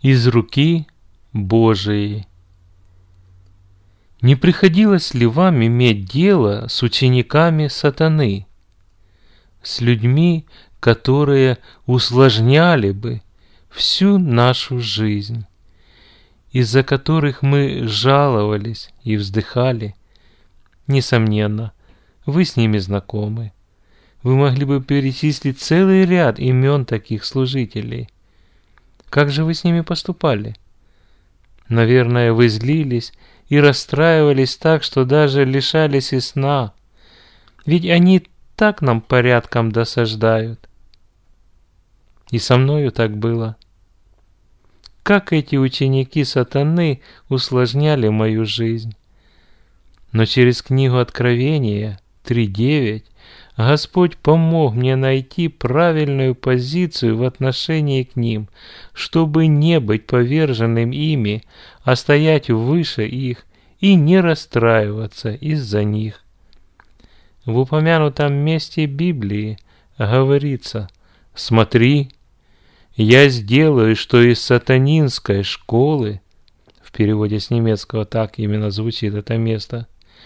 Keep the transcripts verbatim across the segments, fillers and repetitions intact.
из руки Божией. Не приходилось ли вам иметь дело с учениками сатаны, с людьми, которые усложняли бы всю нашу жизнь, из-за которых мы жаловались и вздыхали? Несомненно, вы с ними знакомы. Вы могли бы перечислить целый ряд имен таких служителей. Как же вы с ними поступали? Наверное, вы злились и расстраивались так, что даже лишались и сна. Ведь они так нам порядком досаждают. И со мною так было. Как эти ученики сатаны усложняли мою жизнь. Но через книгу Откровения три девять Господь помог мне найти правильную позицию в отношении к ним, чтобы не быть поверженным ими, а стоять выше их и не расстраиваться из-за них. В упомянутом месте Библии говорится: «Смотри, я сделаю, что из сатанинской школы», в переводе с немецкого так именно звучит это место,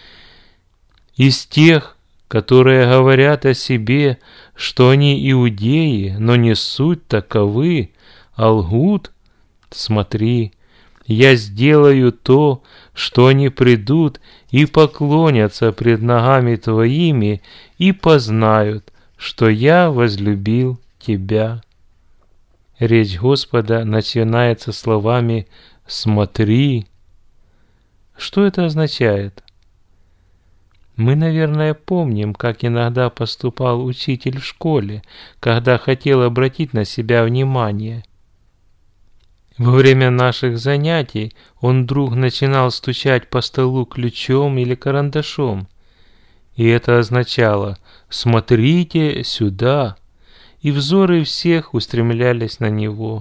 «из тех, которые говорят о себе, что они иудеи, но не суть таковы, а лгут, смотри, я сделаю то, что они придут и поклонятся пред ногами твоими и познают, что я возлюбил тебя». Речь Господа начинается словами «смотри». Что это означает? Мы, наверное, помним, как иногда поступал учитель в школе, когда хотел обратить на себя внимание. Во время наших занятий он вдруг начинал стучать по столу ключом или карандашом. И это означало «смотрите сюда», и взоры всех устремлялись на него.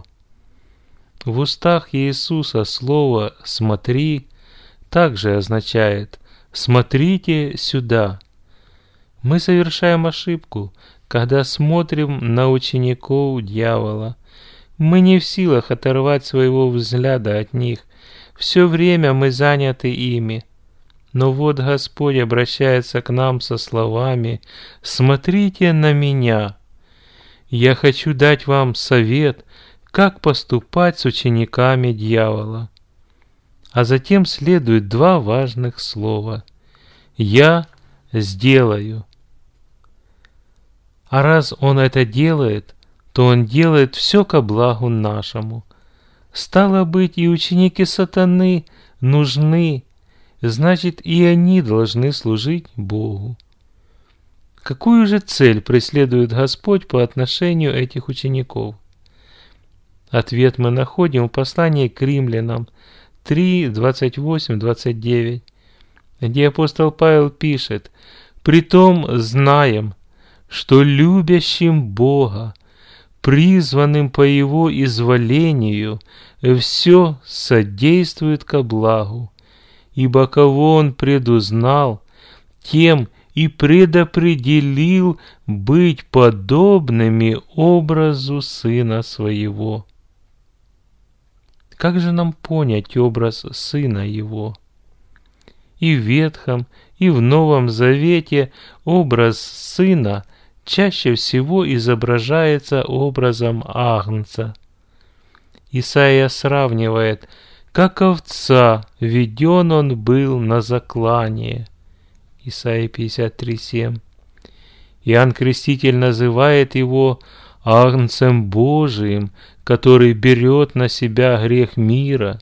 В устах Иисуса слово «смотри» также означает «смотрите сюда». Мы совершаем ошибку, когда смотрим на учеников дьявола. Мы не в силах оторвать своего взгляда от них. Все время мы заняты ими. Но вот Господь обращается к нам со словами «Смотрите на меня». Я хочу дать вам совет, как поступать с учениками дьявола. А затем следует два важных слова: «Я сделаю». А раз Он это делает, то Он делает все ко благу нашему. Стало быть, и ученики сатаны нужны, значит, и они должны служить Богу. Какую же цель преследует Господь по отношению этих учеников? Ответ мы находим в послании к Римлянам три, двадцать восемь двадцать девять, где апостол Павел пишет: «Притом знаем, что любящим Бога, призванным по Его изволению, все содействует ко благу, ибо кого Он предузнал, тем и предопределил быть подобными образу Сына Своего». Как же нам понять образ Сына Его? И в Ветхом, и в Новом Завете образ Сына чаще всего изображается образом Агнца. Исаия сравнивает: «Как овца веден он был на заклание». Исайя пятьдесят три семь. Иоанн Креститель называет его Агнцем Божиим, который берет на себя грех мира.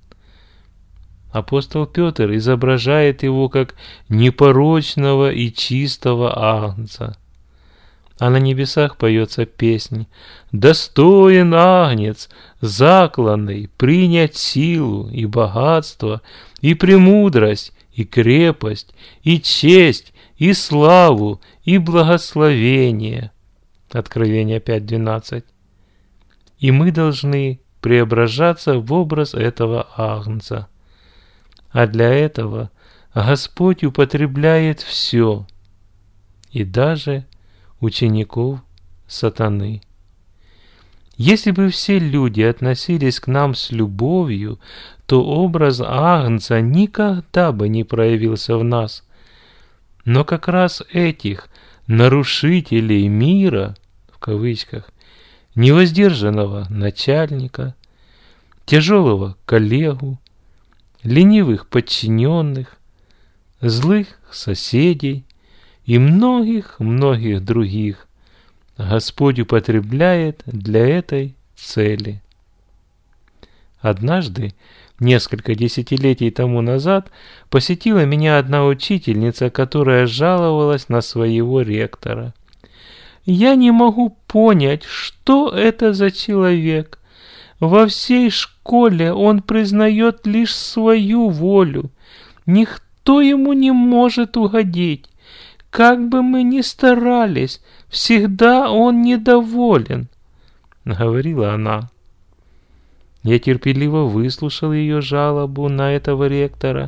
Апостол Петр изображает его как непорочного и чистого Агнца. А на небесах поется песнь: «Достоин Агнец, закланный, принять силу и богатство, и премудрость, и крепость, и честь, и славу, и благословение». Откровение пять двенадцать. И мы должны преображаться в образ этого Агнца. А для этого Господь употребляет все, и даже учеников сатаны. Если бы все люди относились к нам с любовью, то образ Агнца никогда бы не проявился в нас. Но как раз этих нарушителей мира, в кавычках, невоздержанного начальника, тяжелого коллегу, ленивых подчиненных, злых соседей и многих-многих других Господь употребляет для этой цели. Однажды, несколько десятилетий тому назад, посетила меня одна учительница, которая жаловалась на своего ректора. «Я не могу понять, что это за человек. Во всей школе он признает лишь свою волю. Никто ему не может угодить. Как бы мы ни старались, всегда он недоволен», — говорила она. Я терпеливо выслушал ее жалобу на этого ректора.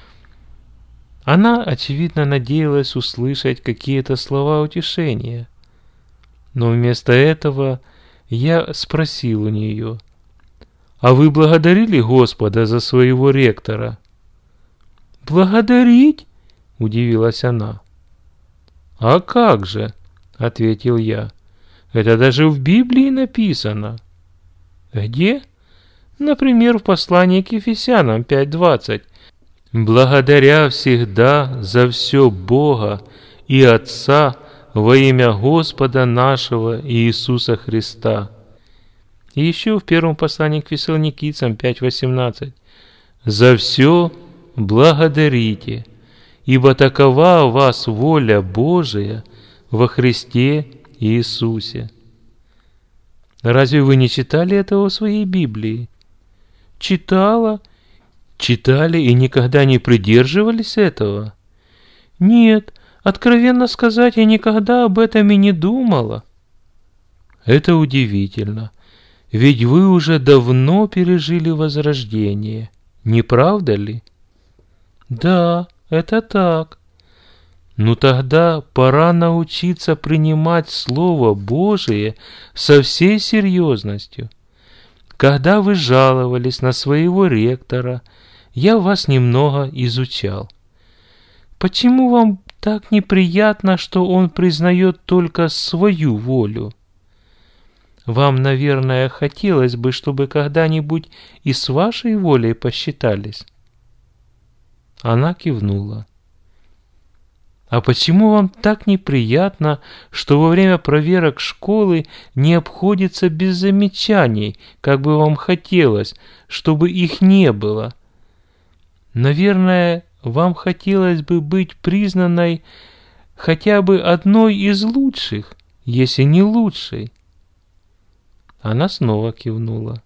Она, очевидно, надеялась услышать какие-то слова утешения. Но вместо этого я спросил у нее: «А вы благодарили Господа за своего ректора?» «Благодарить?» — удивилась она. «А как же?» — ответил я. «Это даже в Библии написано». «Где?» «Например, в послании к Ефесянам пять двадцать. «Благодаря всегда за все Бога и Отца во имя Господа нашего Иисуса Христа». И еще в первом послании к Фессалоникийцам пять восемнадцать. «За все благодарите, ибо такова у вас воля Божия во Христе Иисусе». Разве вы не читали этого в своей Библии? Читала, читали и никогда не придерживались этого? Нет, откровенно сказать, я никогда об этом и не думала. Это удивительно, ведь вы уже давно пережили возрождение, не правда ли? Да, это так. Ну тогда пора научиться принимать Слово Божие со всей серьезностью. Когда вы жаловались на своего ректора, я вас немного изучал. Почему вам так неприятно, что он признает только свою волю? Вам, наверное, хотелось бы, чтобы когда-нибудь и с вашей волей посчитались. Она кивнула. А почему вам так неприятно, что во время проверок школы не обходится без замечаний, как бы вам хотелось, чтобы их не было? Наверное, вам хотелось бы быть признанной хотя бы одной из лучших, если не лучшей. Она снова кивнула.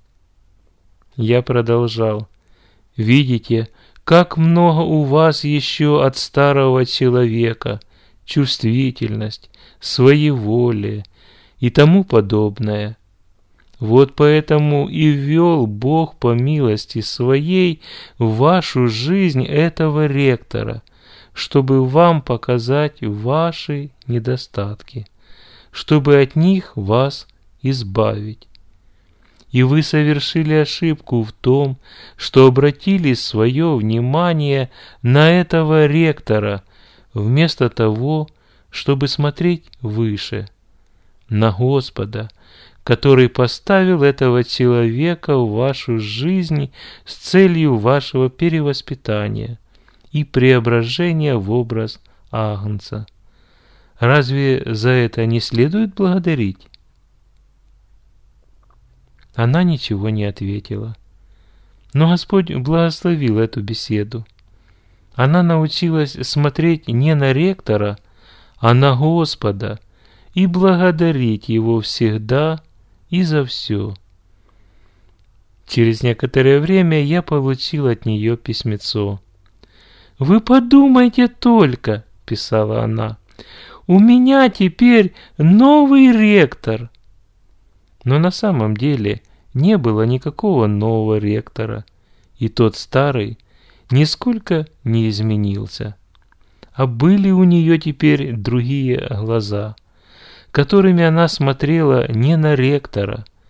Я продолжал. Видите, как много у вас еще от старого человека, чувствительность, своеволие и тому подобное. Вот поэтому и ввел Бог по милости своей в вашу жизнь этого ректора, чтобы вам показать ваши недостатки, чтобы от них вас избавить. И вы совершили ошибку в том, что обратили свое внимание на этого ректора, вместо того, чтобы смотреть выше, на Господа, который поставил этого человека в вашу жизнь с целью вашего перевоспитания и преображения в образ Агнца. Разве за это не следует благодарить? Она ничего не ответила. Но Господь благословил эту беседу. Она научилась смотреть не на ректора, а на Господа и благодарить Его всегда и за все. Через некоторое время я получил от нее письмецо. «Вы подумайте только», — писала она, — «у меня теперь новый ректор». Но на самом деле не было никакого нового ректора, и тот старый нисколько не изменился. А были у нее теперь другие глаза, которыми она смотрела не на ректора,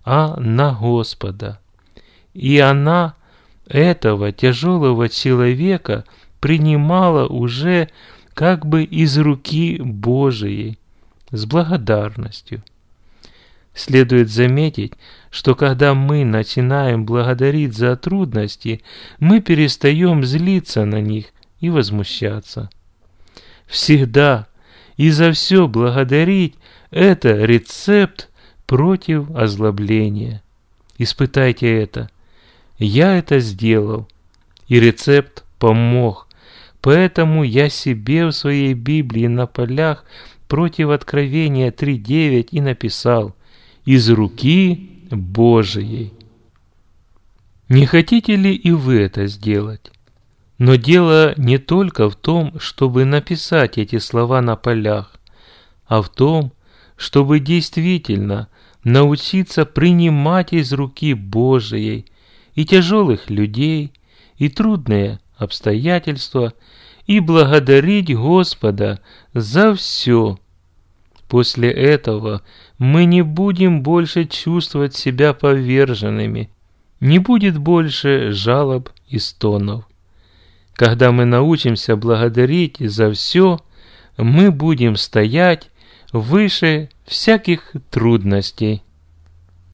а на Господа. И она этого тяжелого человека принимала уже как бы из руки Божией, с благодарностью. Следует заметить, что когда мы начинаем благодарить за трудности, мы перестаем злиться на них и возмущаться. Всегда и за все благодарить – это рецепт против озлобления. Испытайте это. Я это сделал, и рецепт помог. Поэтому я себе в своей Библии на полях против Откровения три девять и написал: «Из руки Божией». Не хотите ли и вы это сделать? Но дело не только в том, чтобы написать эти слова на полях, а в том, чтобы действительно научиться принимать из руки Божией и тяжелых людей, и трудные обстоятельства, и благодарить Господа за все. После этого мы не будем больше чувствовать себя поверженными, не будет больше жалоб и стонов. Когда мы научимся благодарить за все, мы будем стоять выше всяких трудностей.